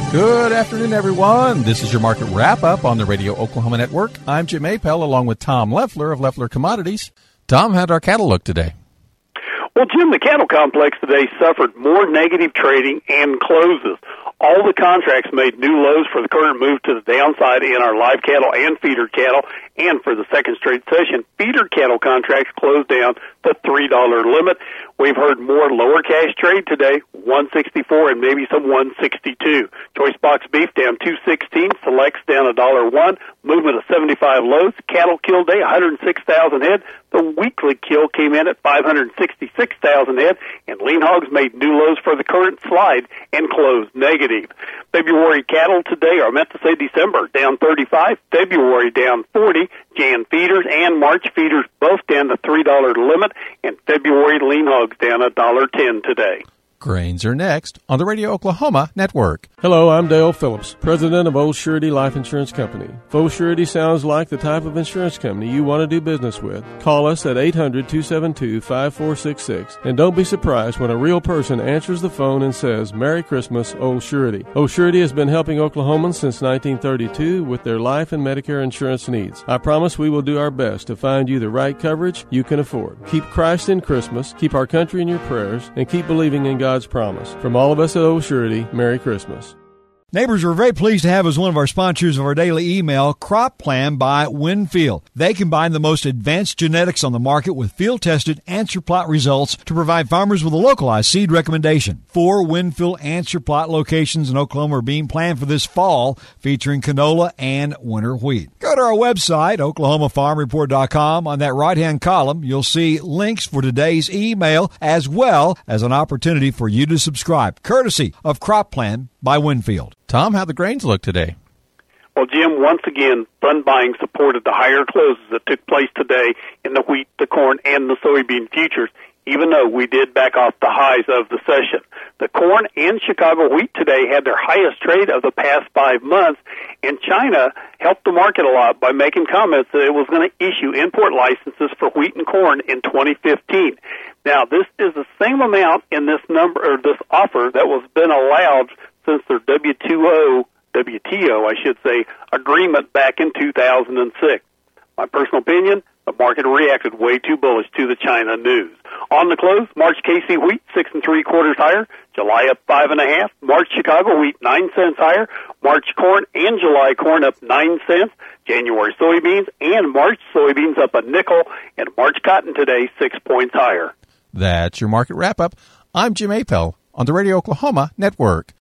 Good afternoon, everyone. This is your market wrap-up on the Radio Oklahoma Network. I'm Jim Apel, along with Tom Leffler of Leffler Commodities. Tom, how'd our cattle look today? Well, Jim, the cattle complex today suffered more negative trading and closes. All the contracts made new lows for the current move to the downside in our live cattle and feeder cattle, and for the second straight session, feeder cattle contracts closed down the $3 limit. We've heard more lower cash trade today, 164 and maybe some 162. Choice box beef down 216, selects down $1.01, movement of 75 lows. Cattle kill day 106,000 head. The weekly kill came in at 566,000 head, and lean hogs made new lows for the current slide and closed negative. February cattle today, or meant to say December, down 35, February down 40, Jan feeders and March feeders both down the $3 limit, and February lean hogs down $1.10 today. Grains are next on the Radio Oklahoma Network. Hello, I'm Dale Phillips, president of Old Surety Life Insurance Company. If Old Surety sounds like the type of insurance company you want to do business with, call us at 800-272-5466. And don't be surprised when a real person answers the phone and says, Merry Christmas, Old Surety. Old Surety has been helping Oklahomans since 1932 with their life and Medicare insurance needs. I promise we will do our best to find you the right coverage you can afford. Keep Christ in Christmas, keep our country in your prayers, and keep believing in God's promise. From all of us at Old Surety, Merry Christmas. Neighbors, we're very pleased to have as one of our sponsors of our daily email, Crop Plan by Winfield. They combine the most advanced genetics on the market with field-tested answer plot results to provide farmers with a localized seed recommendation. 4 Winfield answer plot locations in Oklahoma are being planned for this fall, featuring canola and winter wheat. Go to our website, oklahomafarmreport.com. On that right-hand column, you'll see links for today's email as well as an opportunity for you to subscribe, courtesy of Crop Plan by Winfield. Tom, how'd the grains look today? Well, Jim, once again, fund buying supported the higher closes that took place today in the wheat, the corn, and the soybean futures, even though we did back off the highs of the session. The corn and Chicago wheat today had their highest trade of the past 5 months, and China helped the market a lot by making comments that it was going to issue import licenses for wheat and corn in 2015. Now, this is the same amount in this number, or this offer, that was been allowed since their WTO, I should say, agreement back in 2006. My personal opinion, the market reacted way too bullish to the China news. On the close, March KC wheat 6 3/4 higher, July up 5 1/2. March Chicago wheat 9 cents higher, March corn and July corn up 9 cents. January soybeans and March soybeans up a nickel, and March cotton today 6 points higher. That's your market wrap-up. I'm Jim Apel on the Radio Oklahoma Network.